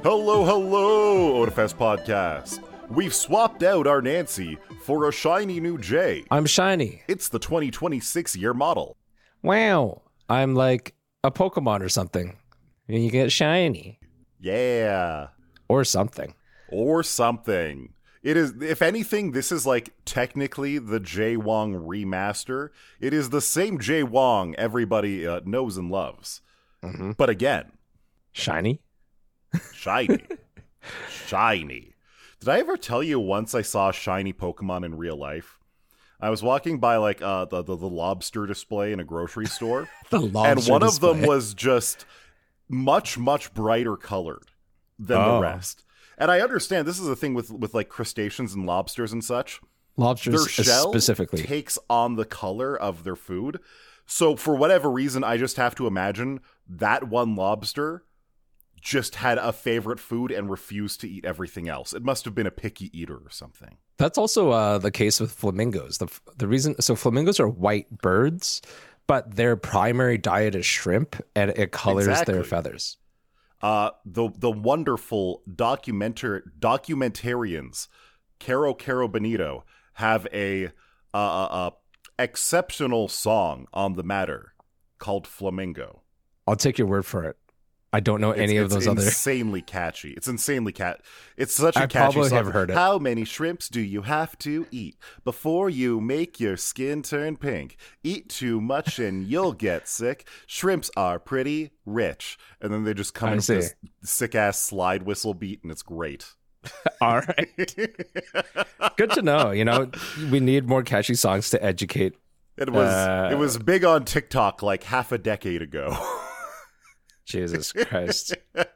Hello, hello, Odafest Podcast. We've swapped out our Nancy for a shiny new Jay. I'm shiny. It's the 2026 year model. Wow. I'm like a Pokemon or something. And you get shiny. Yeah. Or something. Or something. It is, if anything, this is like technically the Jay Wong remaster. It is the same Jay Wong everybody knows and loves. Mm-hmm. But again, shiny? Shiny. Shiny. Did I ever tell you once I saw a shiny Pokemon in real life? I was walking by like the lobster display in a grocery store. The lobster and one display. of them was just much, much brighter colored than the rest. And I understand this is the thing with like crustaceans and lobsters and such. Lobsters their shell specifically takes on the color of their food. So for whatever reason, I just have to imagine that one lobster just had a favorite food and refused to eat everything else. It must have been a picky eater or something. That's also the case with flamingos. The reason, so flamingos are white birds, but their primary diet is shrimp, and it colors their feathers. The wonderful documentarians, Caro Benito, have a exceptional song on the matter called Flamingo. I'll take your word for it. I don't know any of those other. It's insanely catchy. It's insanely It's such a catchy probably song. have heard it. How many shrimps do you have to eat before you make your skin turn pink? Eat too much and you'll get sick. Shrimps are pretty rich. And then they just come in with this sick-ass slide whistle beat, and it's great. All right. Good to know. You know, we need more catchy songs to educate. It was big on TikTok like half a decade ago. Jesus Christ.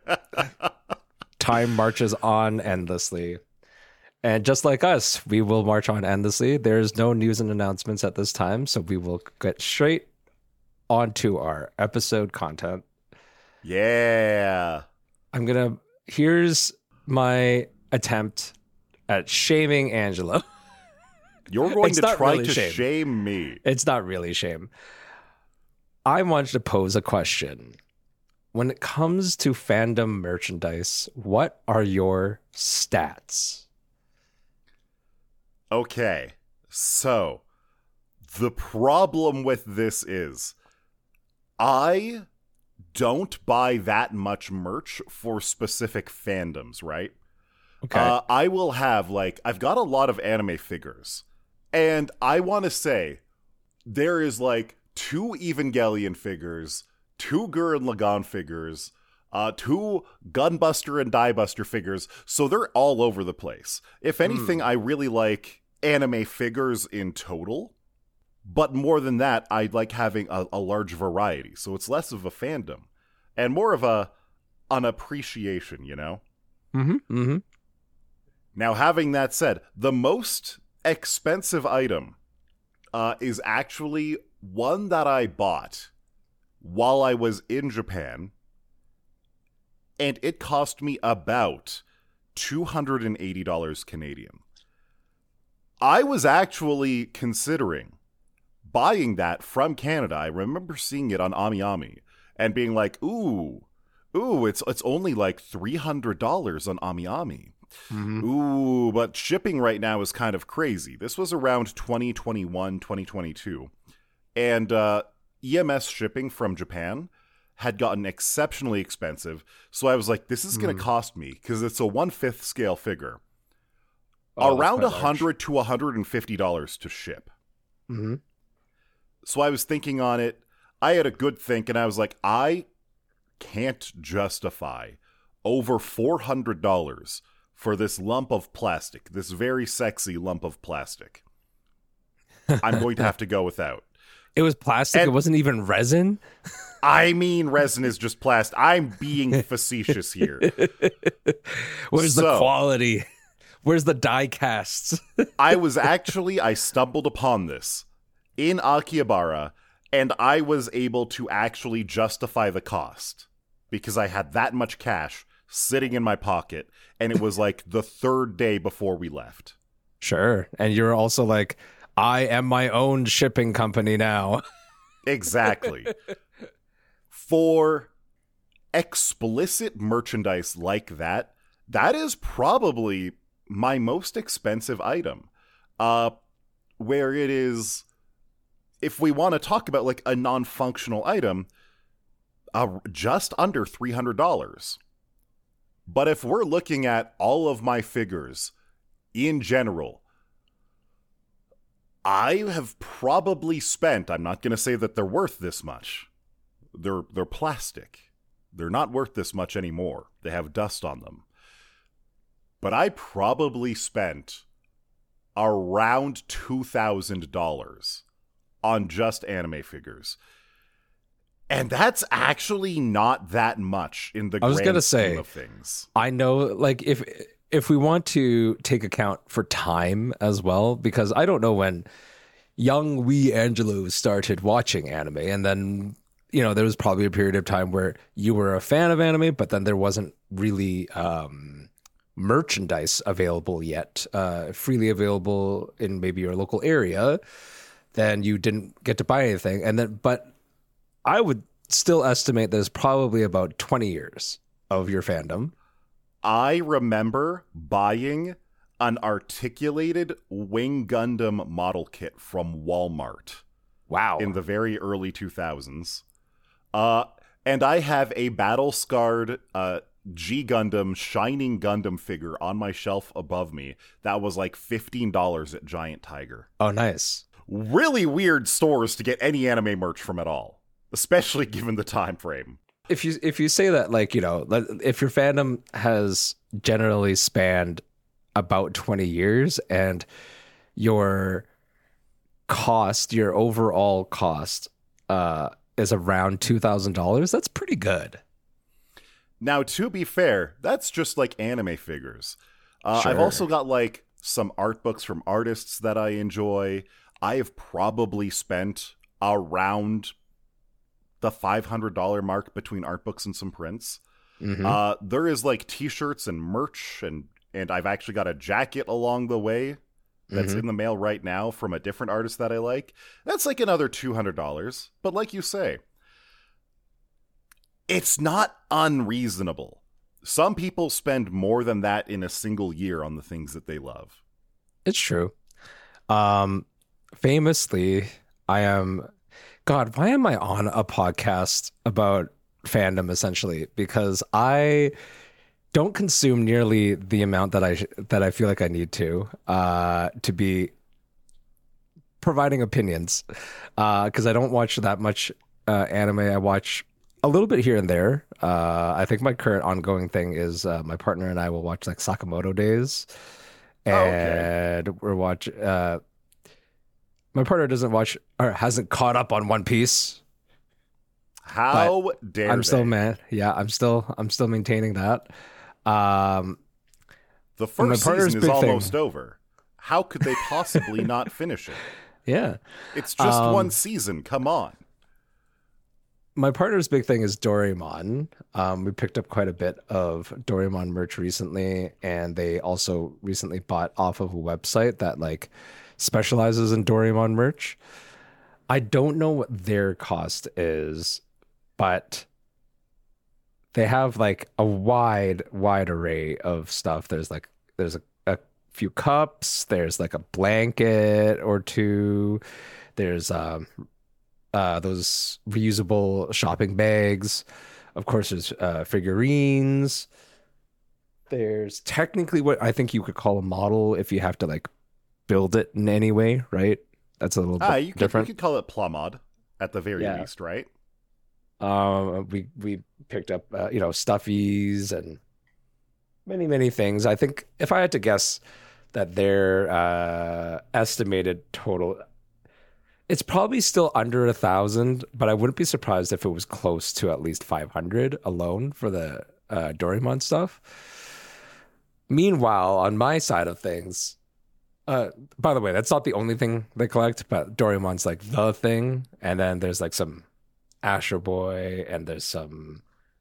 Time marches on endlessly. And just like us, we will march on endlessly. There's no news and announcements at this time, so we will get straight onto our episode content. Yeah. Here's my attempt at shaming Angelo. You're going to try really to shame me. It's not really shame. I wanted to pose a question. When it comes to fandom merchandise, what are your stats? Okay, so the problem with this is I don't buy that much merch for specific fandoms, right? Okay. I will have, like, I've got a lot of anime figures, and I want to say there is, like, 2 Evangelion figures, 2 Gurren Lagann figures, 2 Gunbuster and Diebuster figures, so they're all over the place. If anything, I really like anime figures in total, but more than that, I like having a large variety, so it's less of a fandom, and more of an appreciation, you know? Mm-hmm. Mm-hmm. Now, having that said, the most expensive item is actually one that I bought while I was in Japan, and it cost me about $280 Canadian. I was actually considering buying that from Canada. I remember seeing it on AmiAmi and being like, ooh, it's only like $300 on AmiAmi. Mm-hmm. Ooh, but shipping right now is kind of crazy. This was around 2021, 2022. And EMS shipping from Japan had gotten exceptionally expensive, so I was like, this is going to cost me, because it's a 1/5 scale figure, around $100 to $150 to ship. Mm-hmm. So I was thinking on it, I had a good think, and I was like, I can't justify over $400 for this lump of plastic, this very sexy lump of plastic. I'm going to have to go without. It was plastic. And it wasn't even resin. I mean, resin is just plastic. I'm being facetious here. Where's the quality? Where's the die casts? I stumbled upon this in Akihabara, and I was able to actually justify the cost because I had that much cash sitting in my pocket, and it was like the 3rd day before we left. Sure. And you're also like, I am my own shipping company now. Exactly. For explicit merchandise like that, that is probably my most expensive item. Where it is, if we want to talk about like a non-functional item, just under $300. But if we're looking at all of my figures in general, I have probably spent, I'm not going to say that they're worth this much. They're plastic. They're not worth this much anymore. They have dust on them. But I probably spent around $2,000 on just anime figures. And that's actually not that much in the grand scheme of things. I know, like, if we want to take account for time as well, because I don't know when young wee Angelo started watching anime, and then, you know, there was probably a period of time where you were a fan of anime, but then there wasn't really merchandise available yet, freely available in maybe your local area. Then you didn't get to buy anything. And then, but I would still estimate there's probably about 20 years of your fandom. I remember buying an articulated Wing Gundam model kit from Walmart. Wow. In the very early 2000s. And I have a battle-scarred G Gundam Shining Gundam figure on my shelf above me that was like $15 at Giant Tiger. Oh, nice. Really weird stores to get any anime merch from at all, especially given the time frame. If you say that, like, you know, if your fandom has generally spanned about 20 years and your overall cost is around $2,000, that's pretty good. Now, to be fair, that's just like anime figures. Sure. I've also got like some art books from artists that I enjoy. I have probably spent around the $500 mark between art books and some prints. Mm-hmm. There is like t-shirts and merch, and I've actually got a jacket along the way that's in the mail right now from a different artist that I like. That's like another $200. But like you say, it's not unreasonable. Some people spend more than that in a single year on the things that they love. It's true. Famously, God, why am I on a podcast about fandom essentially? Because I don't consume nearly the amount that I feel like I need to be providing opinions. Because I don't watch that much anime. I watch a little bit here and there. I think my current ongoing thing is my partner and I will watch like Sakamoto Days, and we're watch. My partner doesn't watch or hasn't caught up on One Piece. How dare I'm still mad. Yeah, I'm still maintaining that. The first season is almost over. How could they possibly not finish it? Yeah. It's just one season. Come on. My partner's big thing is Doraemon. We picked up quite a bit of Doraemon merch recently, and they also recently bought off of a website that like specializes in Doraemon merch. I don't know what their cost is, but they have like a wide array of stuff. There's a few cups, there's like a blanket or two, there's those reusable shopping bags. Of course, there's figurines. There's technically what I think you could call a model if you have to like build it in any way, right? That's a little bit different. You could call it plumod at the very least, right? We picked up stuffies and many things. I think if I had to guess that their estimated total, it's probably still under 1,000, but I wouldn't be surprised if it was close to at least 500 alone for the Doraemon stuff. Meanwhile, on my side of things, by the way, that's not the only thing they collect, but Doraemon's like the thing. And then there's like some Astro Boy, and there's some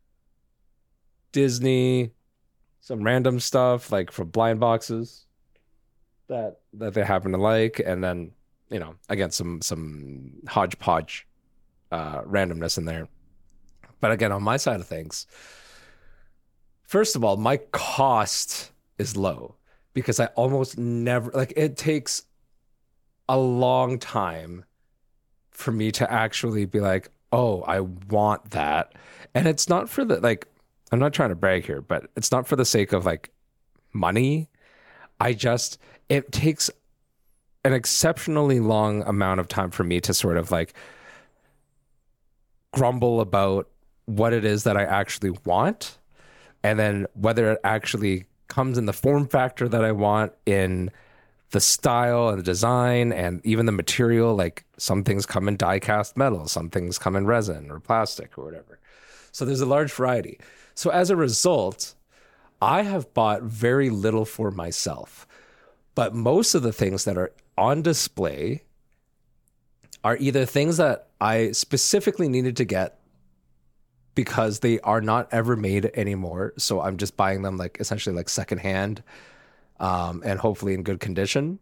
Disney, some random stuff like from blind boxes that they happen to like. And then, you know, again, some hodgepodge randomness in there. But again, on my side of things, first of all, my cost is low because I almost never, like, it takes a long time for me to actually be like, oh, I want that. And it's not for the, like, I'm not trying to brag here, but it's not for the sake of like money. It takes an exceptionally long amount of time for me to sort of like grumble about what it is that I actually want, and then whether it actually comes in the form factor that I want, in the style and the design and even the material. Like some things come in die cast metal, some things come in resin or plastic or whatever. So there's a large variety. So as a result, I have bought very little for myself, but most of the things that are on display are either things that I specifically needed to get because they are not ever made anymore. So I'm just buying them like essentially like secondhand, and hopefully in good condition.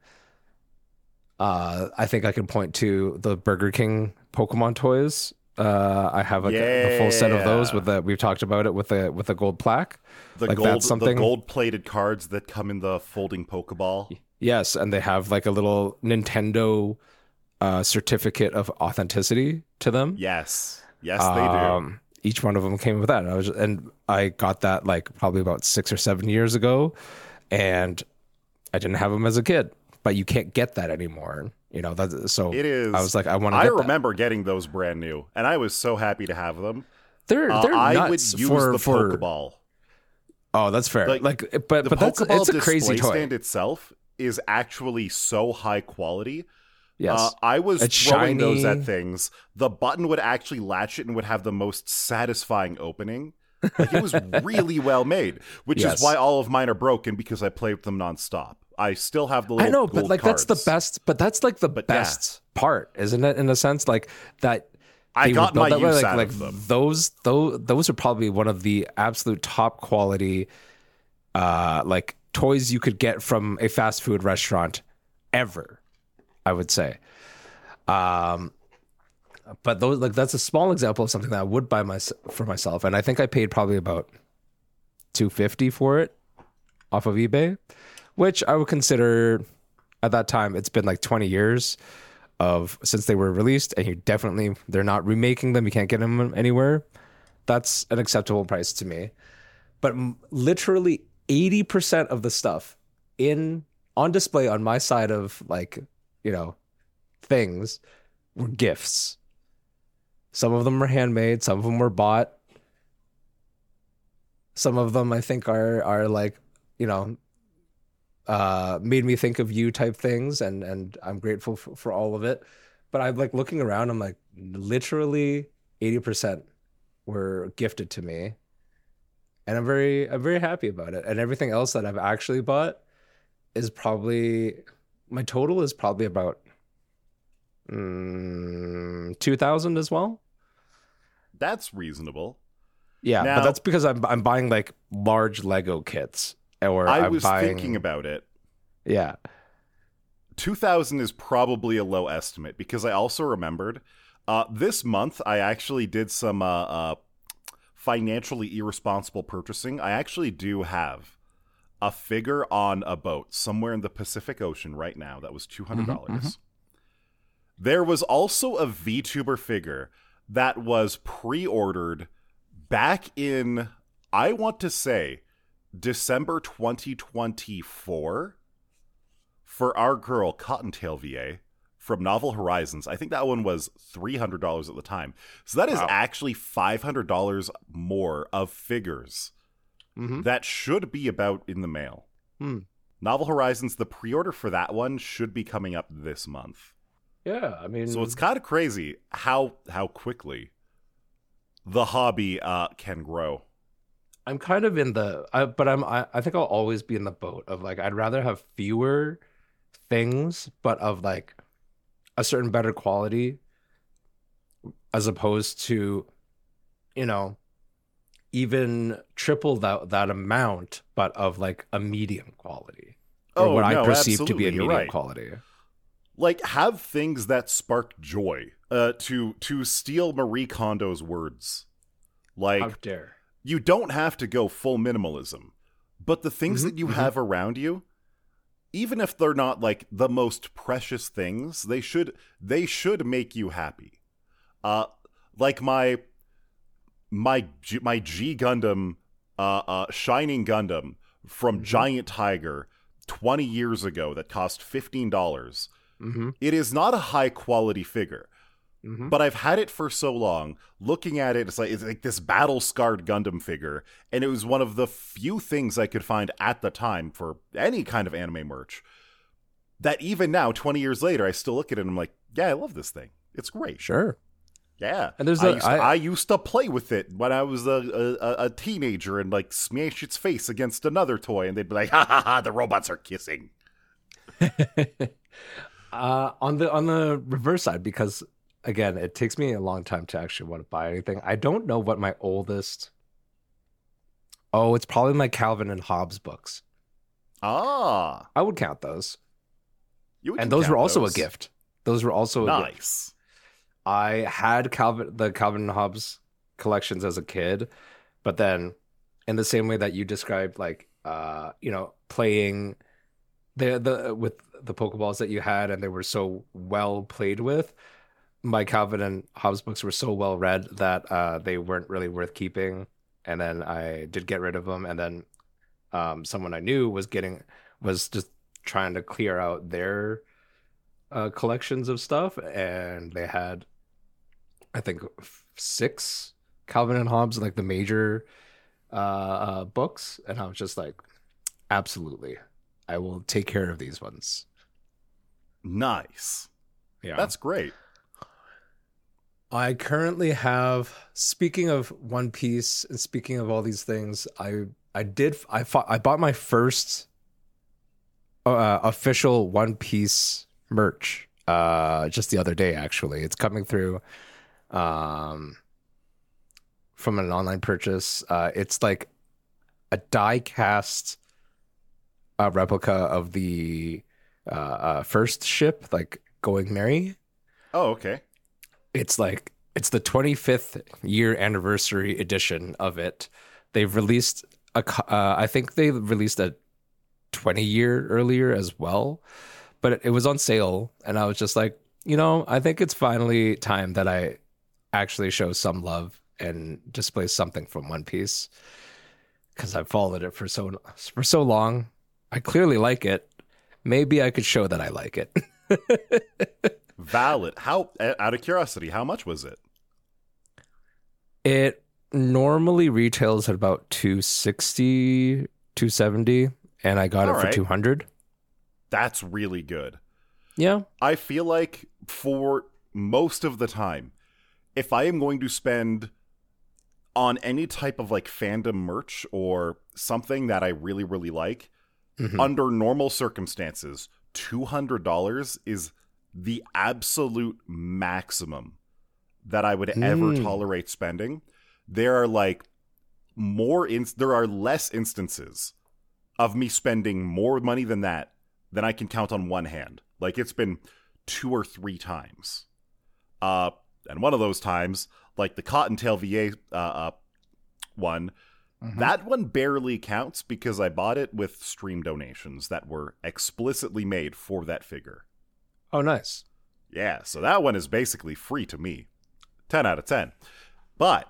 I think I can point to the Burger King Pokemon toys. I have the full set of those we've talked about it with the gold plaque. The gold plated cards that come in the folding Pokeball. Yes, and they have like a little Nintendo certificate of authenticity to them. Yes, they do. Each one of them came with that, and I got that like probably about 6 or 7 years ago, and I didn't have them as a kid. But you can't get that anymore, you know. So it is. I was like, I want to. I remember getting those brand new, and I was so happy to have them. They're I would nuts use for the Pokeball. Oh, that's fair. But Pokeball it's a crazy toy. stand itself is actually so high quality. Yes, I was it's throwing shiny. those at things. The button would actually latch it and would have the most satisfying opening. Like, it was really well made, which is why all of mine are broken, because I play with them nonstop. I still have the little. I know, gold but like cards. that's the best. But that's like the best part, isn't it? In a sense, like that. I got my use out like of them. Those are probably one of the absolute top quality, like toys you could get from a fast food restaurant ever, I would say. But those, like, that's a small example of something that I would buy for myself, and I think I paid probably about $250 for it off of eBay, which I would consider at that time. It's been like 20 years since they were released, and they're not remaking them. You can't get them anywhere. That's an acceptable price to me. But literally 80% of the stuff on display on my side of, like, you know, things were gifts. Some of them were handmade, some of them were bought. Some of them I think are like, you know, made me think of you type things, and I'm grateful for all of it. But I'm like looking around, I'm like, literally 80% were gifted to me. And I'm very happy about it. And everything else that I've actually bought is my total is probably about 2,000 as well. That's reasonable. Yeah, now, but that's because I'm buying like large Lego kits, or I was thinking about it. Yeah, 2,000 is probably a low estimate, because I also remembered this month I actually did some financially irresponsible purchasing. I actually do have a figure on a boat somewhere in the Pacific Ocean right now that was $200. Mm-hmm. There was also a VTuber figure that was pre-ordered back in, I want to say, December 2024 for our girl Cottontail VA from Novel Horizons. I think that one was $300 at the time. So that is actually $500 more of figures that should be about in the mail. Novel Horizons, the pre-order for that one should be coming up this month. Yeah, I mean, so it's kind of crazy how quickly the hobby can grow. I'm kind of I think I'll always be in the boat of like, I'd rather have fewer things, but of like a certain better quality, as opposed to, you know, even triple that amount, but of like a medium quality, or what I perceive to be a medium quality. Like, have things that spark joy. To steal Marie Kondo's words, How Like, dare. you don't have to go full minimalism, but the things that you have around you, even if they're not like the most precious things, they should make you happy. Like my G Gundam, Shining Gundam from Giant Tiger 20 years ago that cost $15. It is not a high quality figure. But I've had it for so long. Looking at it, it's like this battle-scarred Gundam figure, and it was one of the few things I could find at the time for any kind of anime merch. That even now, 20 years later, I still look at it and I'm like, yeah, I love this thing. It's great. Sure. Yeah. And there's I used to play with it when I was a teenager and like smash its face against another toy, and they'd be like, ha ha ha, the robots are kissing. On the reverse side, because again, it takes me a long time to actually want to buy anything. I don't know what my oldest. Oh, it's probably my Calvin and Hobbes books. Ah, I would count those. and Those were also a gift. Those were also a gift. Nice. I had the Calvin and Hobbes collections as a kid, but then in the same way that you described, like playing with the Pokeballs that you had, and they were so well played with. My Calvin and Hobbes books were so well read that they weren't really worth keeping, and then I did get rid of them. And then someone I knew was just trying to clear out their collections of stuff, and they had, I think, 6 Calvin and Hobbes, like the major books, and I was just like, absolutely, I will take care of these ones. Nice. Yeah, That's great. I currently have, speaking of One Piece and speaking of all these things, I bought my first official One Piece merch just the other day. Actually, it's coming through from an online purchase. It's like a die cast replica of the first ship, like Going Merry. Oh, okay. It's the 25th year anniversary edition of it. They've released I think they released a 20-year earlier as well, but it was on sale, and I was just like, I think it's finally time that I actually show some love and display something from One Piece, because I've followed it for so long. I clearly like it. Maybe I could show that I like it. Valid. How, out of curiosity, how much was it? It normally retails at about $260, $270, and I got it for $200. That's really good. Yeah. I feel like for most of the time, if I am going to spend on any type of like fandom merch or something that I really, really like, under normal circumstances, $200 is the absolute maximum that I would ever tolerate spending. There are like there are less instances of me spending more money than that than I can count on one hand. Like, it's been 2 or 3 times. And one of those times, like the Cottontail VA one, that one barely counts because I bought it with stream donations that were explicitly made for that figure. Oh, nice. Yeah, so that one is basically free to me. 10 out of 10. But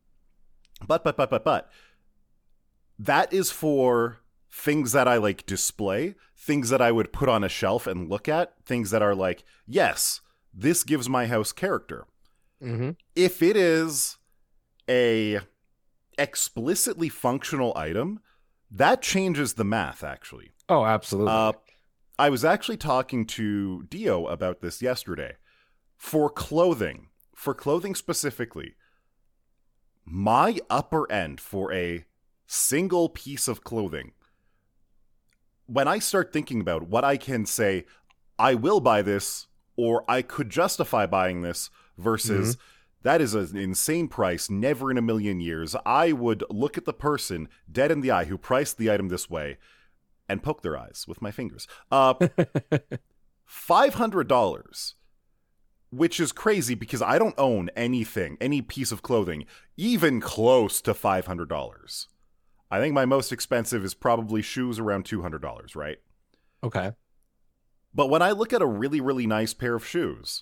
that is for things that I like display, things that I would put on a shelf and look at, things that are like, yes, this gives my house character. If it is a explicitly functional item, that changes the math, actually. Oh, absolutely. I was actually talking to Dio about this yesterday. For clothing specifically, my upper end for a single piece of clothing, when I start thinking about what I can say, I will buy this, or I could justify buying this, versus that is an insane price, never in a million years, I would look at the person dead in the eye who priced the item this way and poke their eyes with my fingers. $500 which is crazy because I don't own anything, any piece of clothing, even close to $500. I think my most expensive is probably shoes around $200, right? Okay. But when I look at a really, really nice pair of shoes,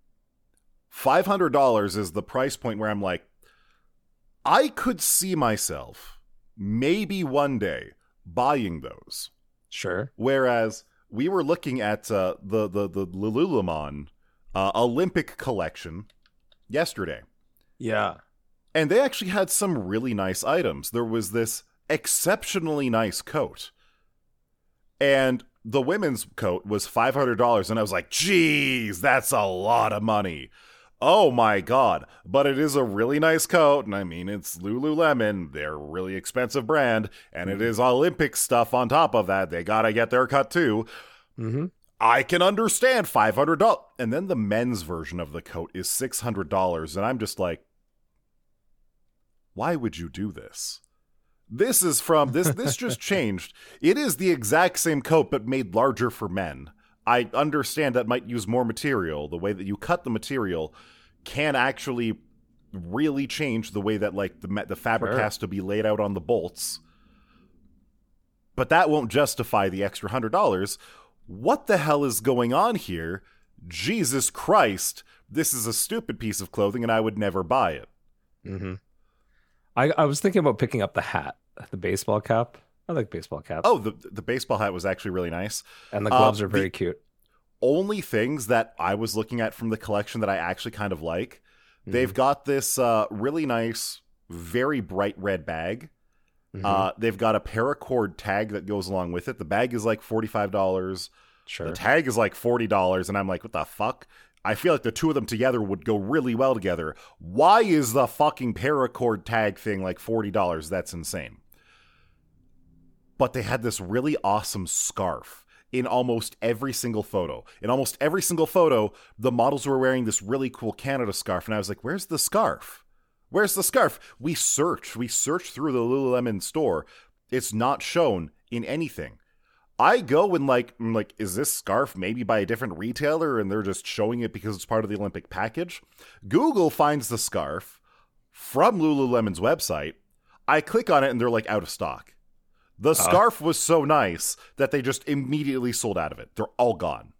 $500 is the price point where I'm like, I could see myself maybe one day buying those. Sure. Whereas we were looking at the Lululemon Olympic collection yesterday. Yeah. And they actually had some really nice items. There was this exceptionally nice coat. And the women's coat was $500. And I was like, geez, that's a lot of money. Oh my God. But it is a really nice coat. And I mean, it's Lululemon. They're a really expensive brand. And it is Olympic stuff on top of that. They got to get their cut too. Mm-hmm. I can understand $500. And then the men's version of the coat is $600. And I'm just like, why would you do this? This is from this just changed. It is the exact same coat, but made larger for men. I understand that might use more material. The way that you cut the material can actually really change the way that like the fabric has to be laid out on the bolts. But that won't justify the extra $100. What the hell is going on here? Jesus Christ. This is a stupid piece of clothing and I would never buy it. Mm-hmm. I was thinking about picking up the hat, the baseball cap. I like baseball caps. Oh, the baseball hat was actually really nice. And the gloves are very cute. Only things that I was looking at from the collection that I actually kind of like, they've got this really nice, very bright red bag. Mm-hmm. They've got a paracord tag that goes along with it. The bag is like $45. Sure. The tag is like $40. And I'm like, what the fuck? I feel like the two of them together would go really well together. Why is the fucking paracord tag thing like $40? That's insane. But they had this really awesome scarf in almost every single photo. In almost every single photo, the models were wearing this really cool Canada scarf. And I was like, where's the scarf? Where's the scarf? We searched through the Lululemon store. It's not shown in anything. I go and I'm like, is this scarf maybe by a different retailer and they're just showing it because it's part of the Olympic package? Google finds the scarf from Lululemon's website. I click on it and they're like out of stock. The scarf was so nice that they just immediately sold out of it. They're all gone.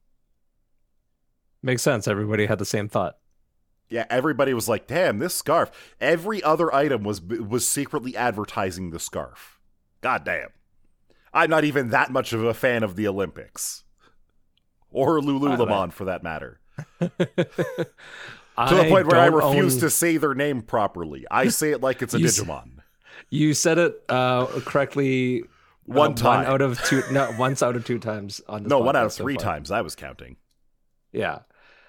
Makes sense. Everybody had the same thought. Yeah, everybody was like, damn, this scarf. Every other item was secretly advertising the scarf. God damn. I'm not even that much of a fan of the Olympics. Or Lululemon, for that matter. To the point where I refuse to say their name properly. I say it like it's a Digimon. You said it correctly one time. Once out of two times on this No, one out of three times. I was counting. Yeah.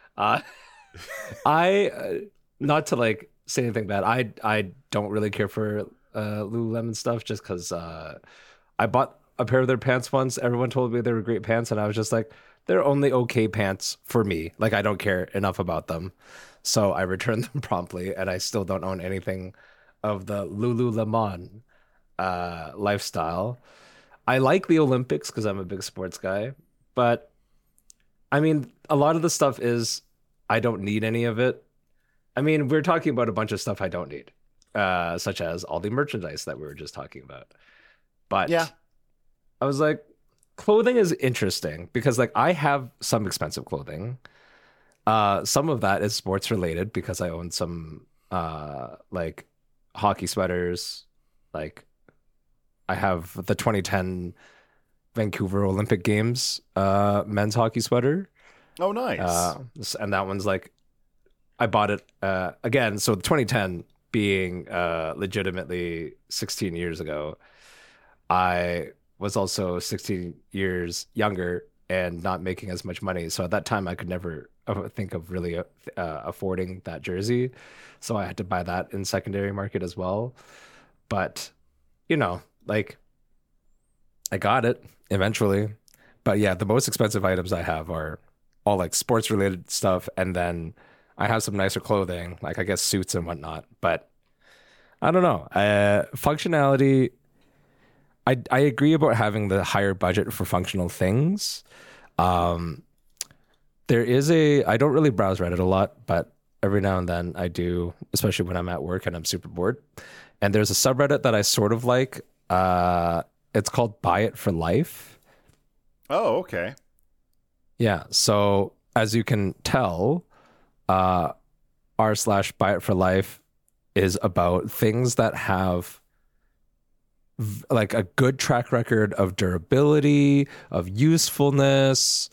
Not to like say anything bad. I don't really care for Lululemon stuff just because I bought a pair of their pants once. Everyone told me they were great pants, and I was just like, they're only okay pants for me. Like, I don't care enough about them. So I returned them promptly, and I still don't own anything of the Lululemon lifestyle. I like the Olympics because I'm a big sports guy, but I mean, a lot of the stuff is I don't need any of it. I mean, we're talking about a bunch of stuff I don't need, such as all the merchandise that we were just talking about. But yeah, I was like, clothing is interesting because like I have some expensive clothing. Some of that is sports related because I own some like hockey sweaters. Like I have the 2010 Vancouver Olympic Games men's hockey sweater. Oh, nice. And that one's like, I bought it again. So 2010 being legitimately 16 years ago, I was also 16 years younger and not making as much money. So at that time, I could never think of really affording that jersey. So I had to buy that in secondary market as well. But, you know, like I got it eventually. But yeah, the most expensive items I have are all like sports related stuff. And then I have some nicer clothing, like I guess suits and whatnot. But I don't know. Functionality, I agree about having the higher budget for functional things. Does There is I don't really browse Reddit a lot, but every now and then I do, especially when I'm at work and I'm super bored. And there's a subreddit that I sort of like. It's called Buy It for Life. Oh, okay. Yeah. So as you can tell, r/Buy It for Life is about things that have like a good track record of durability, of usefulness.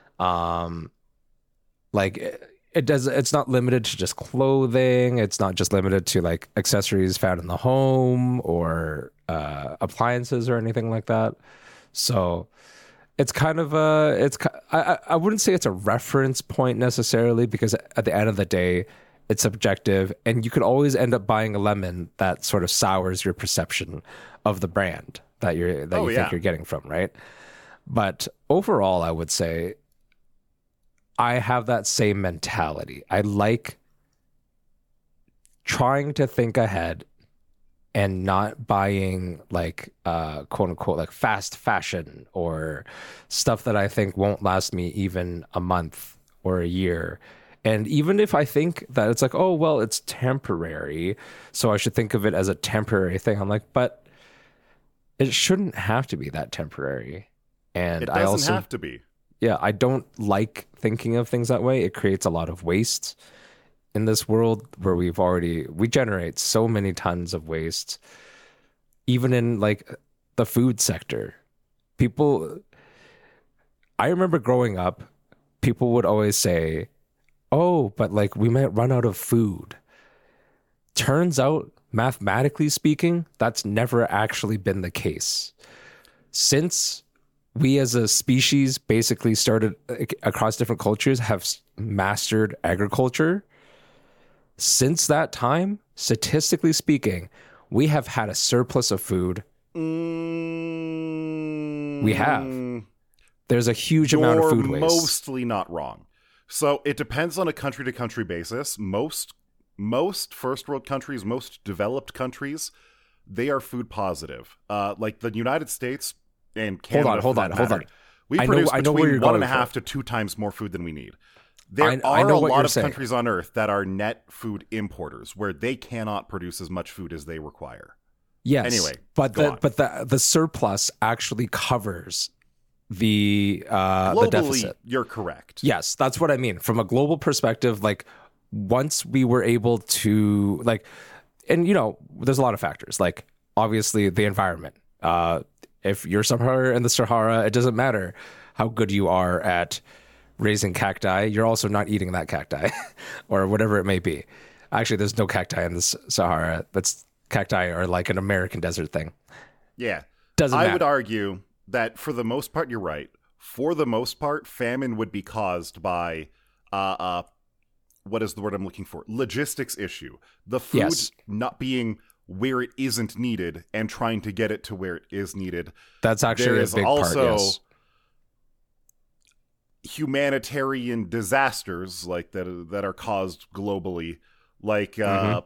Like it's not limited to just clothing. It's not just limited to like accessories found in the home or appliances or anything like that. So it's kind of I wouldn't say it's a reference point necessarily, because at the end of the day, it's subjective, and you could always end up buying a lemon that sort of sours your perception of the brand that you think you're getting from, right? But overall, I would say I have that same mentality. I like trying to think ahead and not buying like quote unquote like fast fashion or stuff that I think won't last me even a month or a year. And even if I think that it's like, oh, well, it's temporary, so I should think of it as a temporary thing, I'm like, but it shouldn't have to be that temporary. And it doesn't have to be. Yeah, I don't like thinking of things that way. It creates a lot of waste in this world where we generate so many tons of waste, even in like the food sector. I remember growing up, people would always say, oh, but like we might run out of food. Turns out, mathematically speaking, that's never actually been the case. Since we as a species basically started across different cultures, have mastered agriculture, since that time, statistically speaking, we have had a surplus of food. We have. There's a huge amount of food waste. You're mostly not wrong. So it depends on a country-to-country basis. Most first world countries, most developed countries, they are food positive. Like the United States and Canada. Hold on. We produce between 1.5 to 2 times more food than we need. There are a lot of countries on Earth that are net food importers, where they cannot produce as much food as they require. Yes. Anyway, but the surplus actually covers the deficit. You're correct. Yes, that's what I mean. From a global perspective, like once we were able to like, and you know, there's a lot of factors. Like obviously the environment. If you're somewhere in the Sahara, it doesn't matter how good you are at raising cacti. You're also not eating that cacti or whatever it may be. Actually, there's no cacti in the Sahara. Cacti are like an American desert thing. Yeah. Doesn't matter. I would argue that for the most part, you're right. For the most part, famine would be caused by, what is the word I'm looking for? Logistics issue. The food not being where it isn't needed and trying to get it to where it is needed. That's actually a big part, yes. Humanitarian disasters like that are caused globally, like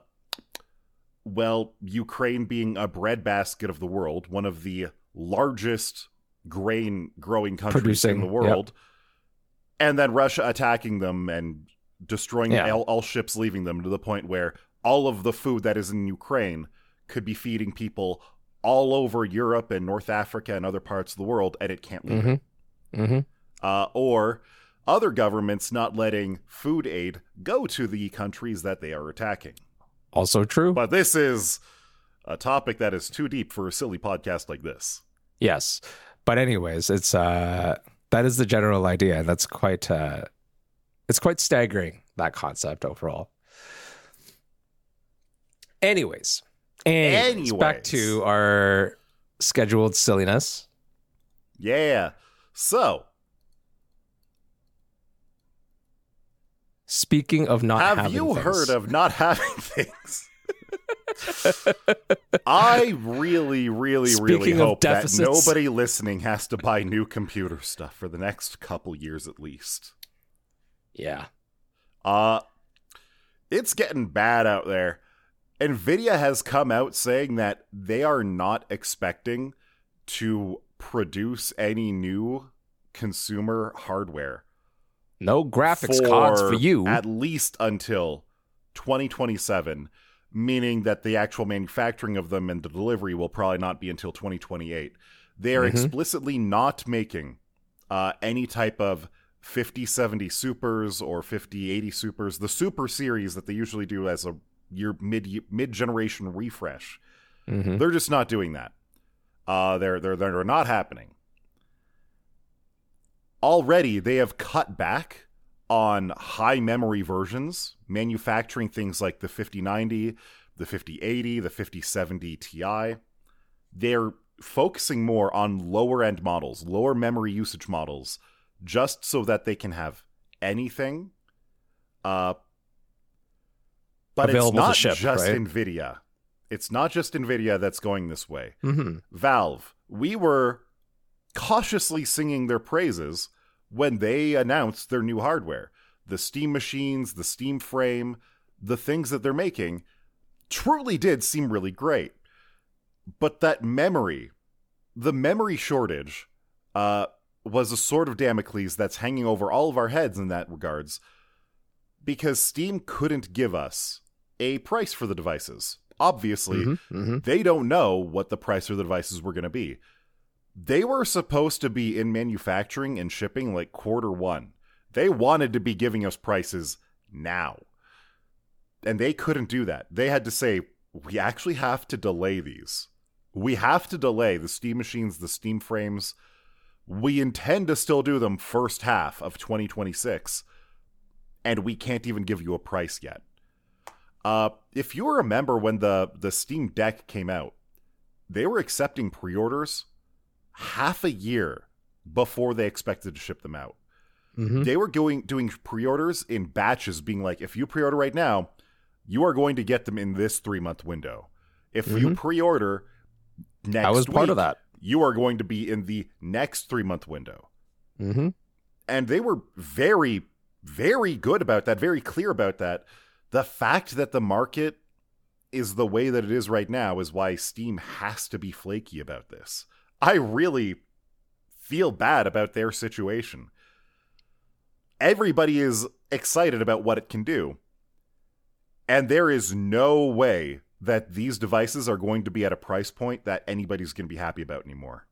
Ukraine being a breadbasket of the world, one of the largest grain growing countries in the world, and then Russia attacking them and destroying all ships leaving them, to the point where all of the food that is in Ukraine could be feeding people all over Europe and North Africa and other parts of the world, and it can't leave it. Or other governments not letting food aid go to the countries that they are attacking. Also true. But this is a topic that is too deep for a silly podcast like this. Yes. But anyways, it's that is the general idea. That's quite it's quite staggering, that concept overall. Anyways, back to our scheduled silliness. Yeah. So, speaking of not having things. Have you heard of not having things? I really hope that nobody listening has to buy new computer stuff for the next couple years at least. Yeah. It's getting bad out there. NVIDIA has come out saying that they are not expecting to produce any new consumer hardware No graphics cards for you. At least until 2027, meaning that the actual manufacturing of them and the delivery will probably not be until 2028. They are explicitly not making any type of 5070 Supers or 5080 Supers, the Super series that they usually do as a year mid-generation refresh. They're just not doing that. They're not happening. Already, they have cut back on high memory versions, manufacturing things like the 5090, the 5080, the 5070 Ti. They're focusing more on lower end models, lower memory usage models, just so that they can have anything. But available it's not to ship, just right? NVIDIA. It's not just NVIDIA that's going this way. Valve, we were cautiously singing their praises when they announced their new hardware. The Steam machines, the Steam frame, the things that they're making truly did seem really great. But that memory, the memory shortage, was a sword of Damocles that's hanging over all of our heads in that regards, because Steam couldn't give us a price for the devices. Obviously, they don't know what the price of the devices were going to be. They were supposed to be in manufacturing and shipping like Q1. They wanted to be giving us prices now. And they couldn't do that. They had to say, we actually have to delay these. We have to delay the Steam machines, the Steam frames. We intend to still do them first half of 2026. And we can't even give you a price yet. If you remember when the Steam Deck came out, they were accepting pre-orders half a year before they expected to ship them out. They were doing pre-orders in batches, being like, if you pre-order right now, you are going to get them in this 3-month window. If you pre-order next I was part of that. You are going to be in the next 3-month window. And they were very, very good about that, very clear about that. The fact that the market is the way that it is right now is why Steam has to be flaky about this. I really feel bad about their situation. Everybody is excited about what it can do. And there is no way that these devices are going to be at a price point that anybody's going to be happy about anymore.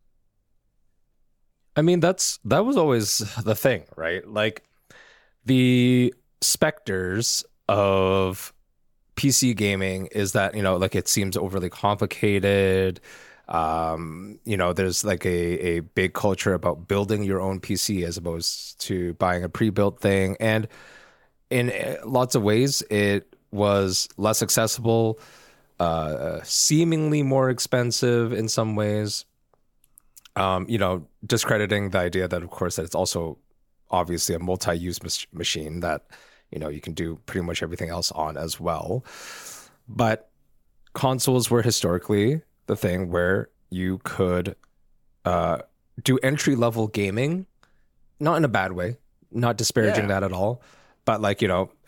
I mean, that was always the thing, right? Like, the specters of PC gaming is that, like, it seems overly complicated. There's like a big culture about building your own PC as opposed to buying a pre-built thing. And in lots of ways, it was less accessible, seemingly more expensive in some ways. Discrediting the idea that, of course, that it's also obviously a multi-use machine that, you can do pretty much everything else on as well. But consoles were historically the thing where you could do entry-level gaming, not in a bad way, not disparaging that at all, but like,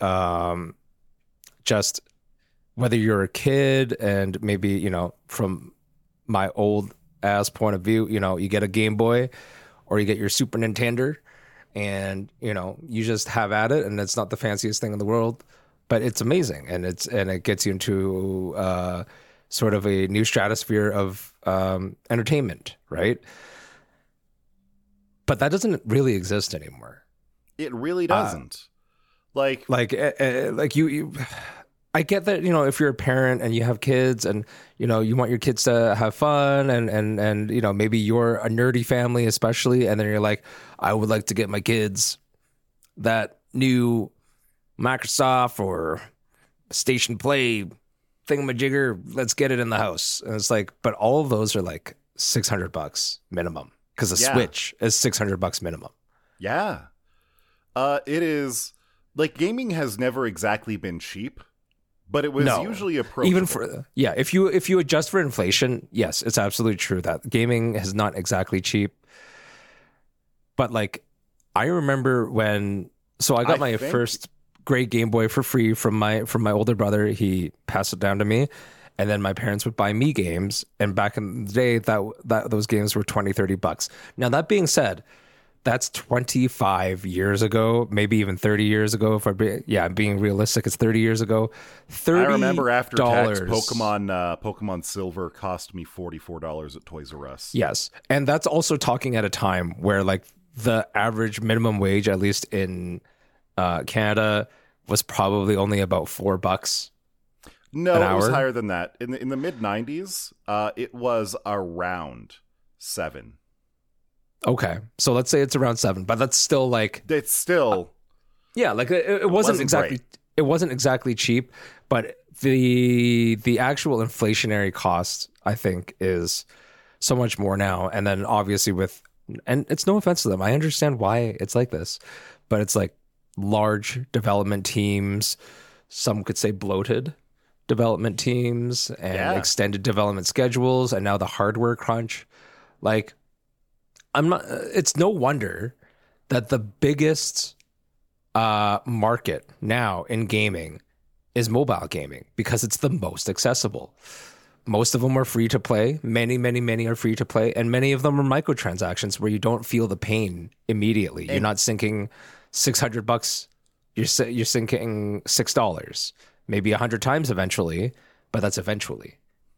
just whether you're a kid and maybe, from my old ass point of view, you get a Game Boy or you get your Super Nintendo and, you just have at it, and it's not the fanciest thing in the world, but it's amazing. And it gets you into sort of a new stratosphere of entertainment, right? But that doesn't really exist anymore. It really doesn't. Like you I get that, if you're a parent and you have kids and, you want your kids to have fun and maybe you're a nerdy family especially, and then you're like, I would like to get my kids that new Microsoft or Station Play thingamajigger, let's get it in the house. And it's like, but all of those are like $600 minimum, because a Switch is $600 minimum. Yeah. It is, like, gaming has never exactly been cheap, but it was usually approachable. Even for if you adjust for inflation, yes, it's absolutely true that gaming is not exactly cheap. But like, I remember when, so I got my first great Game Boy for free from my older brother. He passed it down to me, and then my parents would buy me games. And back in the day, that those games were $20-$30. Now, that being said, That's 25 years ago, maybe even 30 years ago. If I'm being realistic, it's 30 years ago. $30. I remember after tax, Pokemon Silver cost me $44 at Toys R Us. Yes, and that's also talking at a time where like the average minimum wage, at least in Canada, was probably only about $4. No, it was higher than that. In the mid 90s, it was around $7. Okay, so let's say it's around $7, but that's still like it's still like it wasn't exactly great. It wasn't exactly cheap, but the actual inflationary cost I think is so much more now. And then obviously and it's no offense to them, I understand why it's like this, but it's like large development teams, some could say bloated development teams, and extended development schedules, and now the hardware crunch. Like, it's no wonder that the biggest market now in gaming is mobile gaming, because it's the most accessible. Most of them are free to play. Many are free to play, and many of them are microtransactions where you don't feel the pain immediately. You're not sinking $600. You're sinking $6, maybe 100 times eventually, but that's eventually.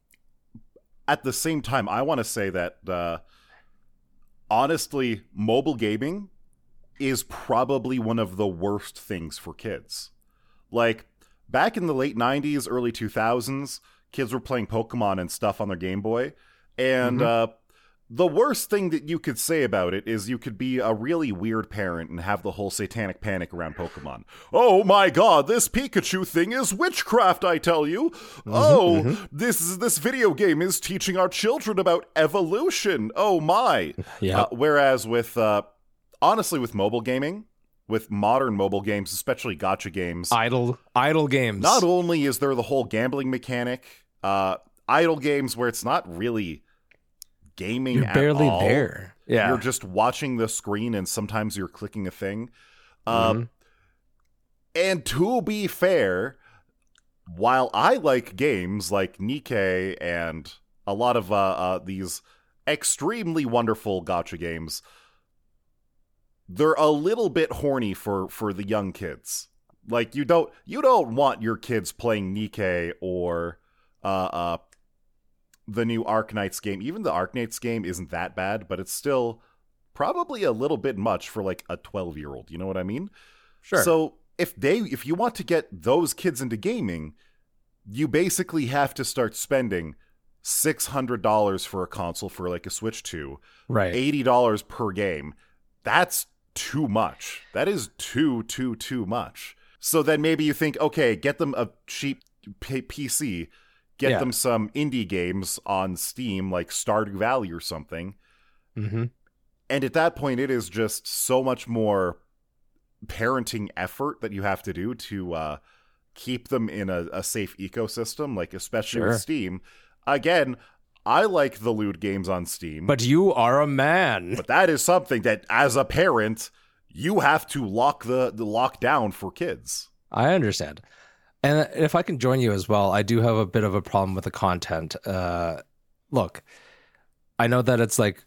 At the same time, I want to say that honestly, mobile gaming is probably one of the worst things for kids. Like, back in the late 90s, early 2000s, kids were playing Pokemon and stuff on their Game Boy. And the worst thing that you could say about it is you could be a really weird parent and have the whole satanic panic around Pokemon. Oh my god, this Pikachu thing is witchcraft, I tell you. This video game is teaching our children about evolution. Oh my. Yeah. Whereas with, honestly, with mobile gaming, with modern mobile games, especially gacha games. Idle games. Not only is there the whole gambling mechanic, idle games where it's not really gaming you're barely at all. There. Yeah. You're just watching the screen and sometimes you're clicking a thing. And to be fair, while I like games like Nikke and a lot of these extremely wonderful gacha games, they're a little bit horny for the young kids. Like, you don't want your kids playing Nikke or the new Arknights game. Even the Arknights game isn't that bad, but it's still probably a little bit much for like a 12-year-old. You know what I mean? Sure. So if you want to get those kids into gaming, you basically have to start spending $600 for a console for like a Switch 2. Right. $80 per game. That's too much. That is too much. So then maybe you think, okay, get them a cheap PC, get them some indie games on Steam like Stardew Valley or something. And at that point, it is just so much more parenting effort that you have to do to keep them in a safe ecosystem, like especially with Steam. Again, I like the lewd games on Steam. But you are a man. But that is something that, as a parent, you have to lock the lock down for kids. I understand. And if I can join you as well, I do have a bit of a problem with the content. Look, I know that it's like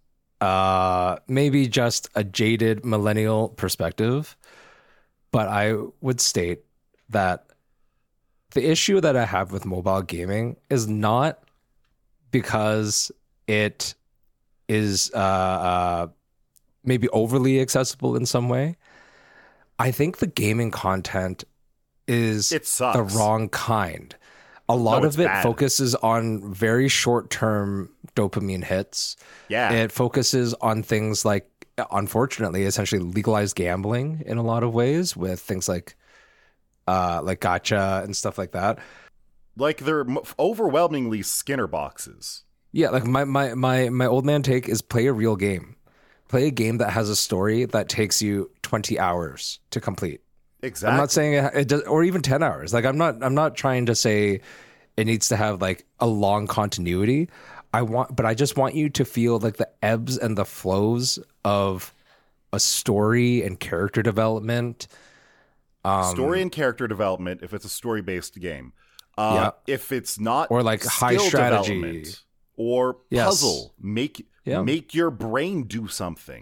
maybe just a jaded millennial perspective, but I would state that the issue that I have with mobile gaming is not because it is maybe overly accessible in some way. I think the gaming content is the wrong kind. A lot of it focuses on very short-term dopamine hits. Yeah. It focuses on things like, unfortunately, essentially legalized gambling in a lot of ways, with things like gacha and stuff like that. Like, they're overwhelmingly Skinner boxes. Yeah, like my old man take is play a real game. Play a game that has a story that takes you 20 hours to complete. Exactly. I'm not saying it does, or even 10 hours. Like, I'm not trying to say it needs to have like a long continuity. But I just want you to feel like the ebbs and the flows of a story and character development. Story and character development, if it's a story-based game. If it's not, or like high strategy or puzzle, make your brain do something.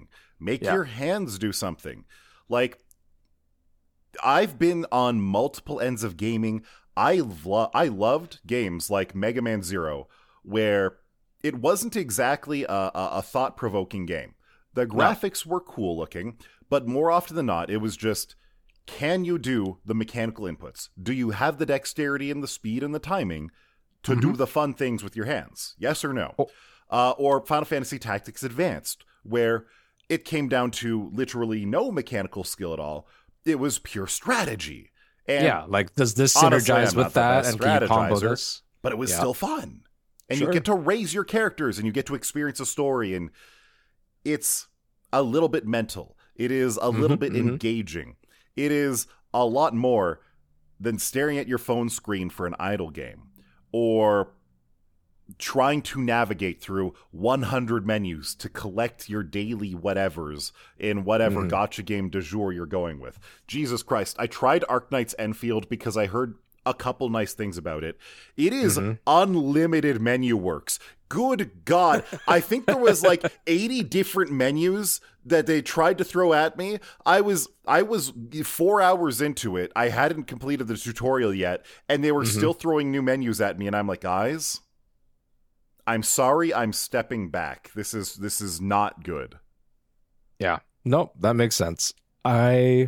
Make your hands do something. Like, I've been on multiple ends of gaming. I loved games like Mega Man Zero, where it wasn't exactly a thought-provoking game. The graphics were cool looking, but more often than not, it was just, can you do the mechanical inputs? Do you have the dexterity and the speed and the timing to do the fun things with your hands? Yes or no? Or Final Fantasy Tactics Advanced, where it came down to literally no mechanical skill at all. It was pure strategy. And like, does this honestly, synergize I'm with not the that? best And can you combo strategizer, this? but it was still fun. And Sure. you get to raise your characters and you get to experience a story. And it's a little bit mental. It is a little bit engaging. It is a lot more than staring at your phone screen for an idle game or trying to navigate through 100 menus to collect your daily whatevers in whatever gacha game du jour you're going with. Jesus Christ, I tried Arknight's Enfield because I heard a couple nice things about it. It is unlimited menu works. Good God. I think there was like 80 different menus that they tried to throw at me. I was 4 hours into it. I hadn't completed the tutorial yet, and they were still throwing new menus at me, and I'm like, guys, I'm sorry, I'm stepping back. This is not good. Yeah. Nope, that makes sense. I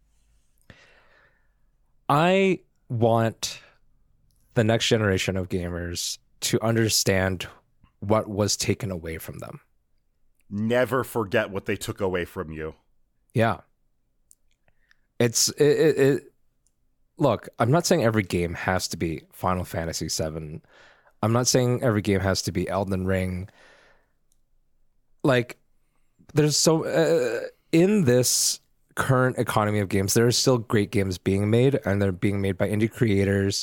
want the next generation of gamers to understand what was taken away from them. Never forget what they took away from you. Yeah. Look, I'm not saying every game has to be Final Fantasy VII. I'm not saying every game has to be Elden Ring. Like, there's so in this current economy of games, there are still great games being made, and they're being made by indie creators.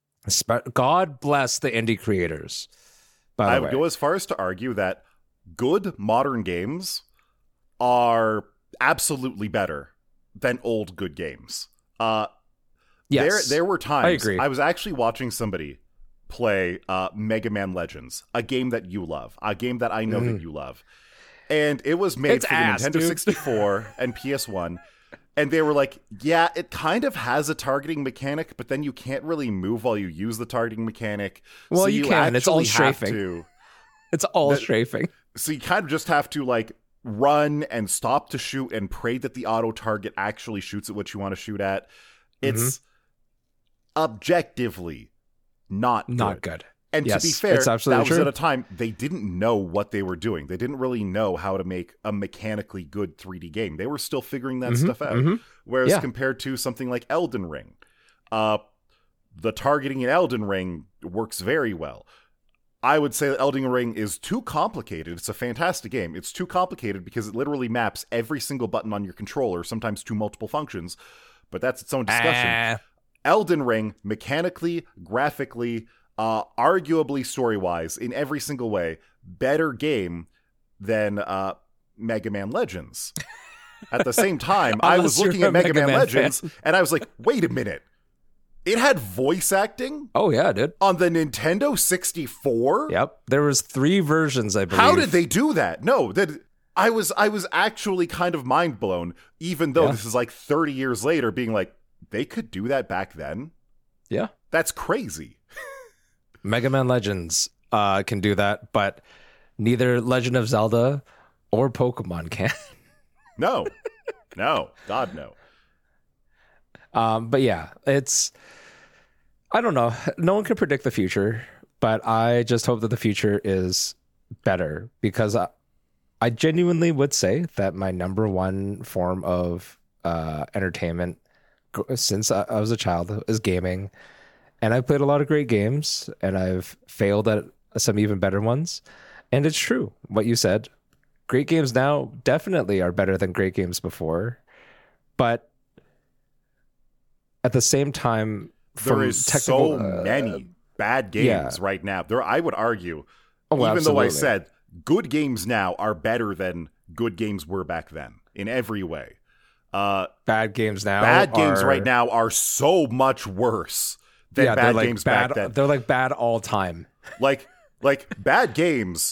God bless the indie creators. I would go as far as to argue that good modern games are absolutely better than old good games. Yes, there were times I agree. I was actually watching somebody play Mega Man Legends, a game that you love, a game that I know that you love. And it was made for the Nintendo 64 and PS1. And they were like, yeah, it kind of has a targeting mechanic, but then you can't really move while you use the targeting mechanic. Well, so you can. It's all strafing. It's all strafing. So you kind of just have to like run and stop to shoot and pray that the auto target actually shoots at what you want to shoot at. It's objectively not good. And yes, to be fair, that was true. at a time they didn't know what they were doing. They didn't really know how to make a mechanically good 3D game. They were still figuring that stuff out. Whereas compared to something like Elden Ring, the targeting in Elden Ring works very well. I would say that Elden Ring is too complicated. It's a fantastic game. It's too complicated because it literally maps every single button on your controller, sometimes to multiple functions. But that's its own discussion. Elden Ring, mechanically, graphically, arguably story-wise, in every single way, better game than Mega Man Legends. At the same time, I was looking at Mega Man Legends, and I was like, wait a minute. It had voice acting? Oh, yeah, it did. On the Nintendo 64? Yep. There was 3 versions, I believe. How did they do that? No, I was actually kind of mind blown, even though this is like 30 years later, being like, they could do that back then? Yeah. That's crazy. Mega Man Legends can do that, but neither Legend of Zelda or Pokemon can. No. God, no. But yeah, I don't know. No one can predict the future, but I just hope that the future is better, because I genuinely would say that my number one form of entertainment since I was a child is gaming. And I've played a lot of great games, and I've failed at some even better ones. And it's true what you said. Great games now definitely are better than great games before. But at the same time, there is so many bad games right now. I would argue, even though I said good games now are better than good games were back then in every way. Bad games right now are so much worse than bad games back then. They're like bad all time. like bad games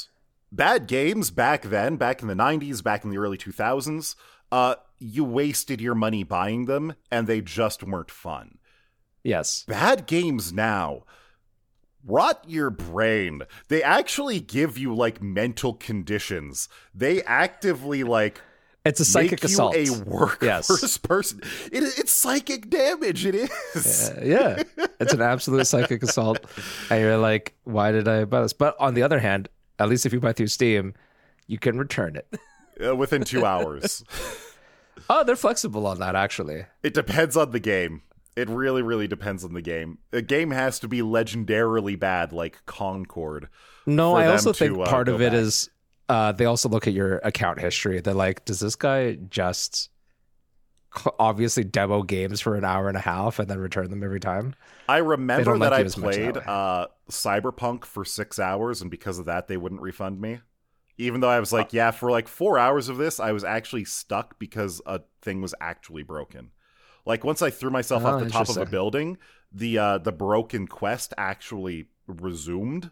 bad games back then, back in the 90s, back in the early 2000s, you wasted your money buying them, and they just weren't fun. Yes. Bad games now rot your brain. They actually give you, like, mental conditions. They actively, like, it's a psychic assault. Make you a worse person. It's psychic damage. It is. Yeah. It's an absolute psychic assault. And you're like, why did I buy this? But on the other hand, at least if you buy through Steam, you can return it. Within 2 hours. Oh, they're flexible on that, actually. It depends on the game. It really, really depends on the game. A game has to be legendarily bad, like Concord. No, I also think part of it is they also look at your account history. They're like, does this guy just obviously demo games for an hour and a half and then return them every time? I remember that I played Cyberpunk for 6 hours, and because of that, they wouldn't refund me. Even though I was like, yeah, for like 4 hours of this, I was actually stuck because a thing was actually broken. Like, once I threw myself off the top of a building, the broken quest actually resumed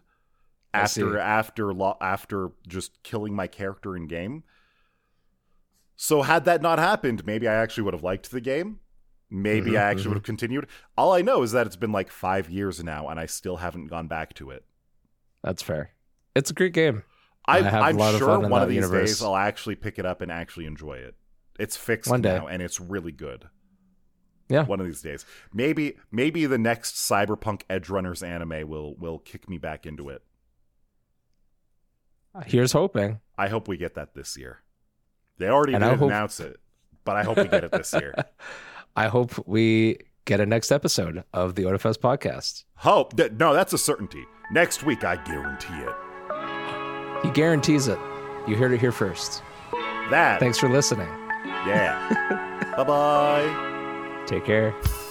after just killing my character in game. So had that not happened, maybe I actually would have liked the game. Maybe I actually would have continued. All I know is that it's been like 5 years now, and I still haven't gone back to it. That's fair. It's a great game. I'm sure one of these days I'll actually pick it up and actually enjoy it. It's fixed now, and it's really good. Yeah. One of these days. Maybe the next Cyberpunk Edgerunners anime will kick me back into it. Here's hoping. I hope we get that this year. They already did announce it, but I hope we get it this year. I hope we get a next episode of the Otafest podcast. No, that's a certainty. Next week, I guarantee it. He guarantees it. You heard it here first. Thanks for listening. Yeah. Bye-bye. Take care.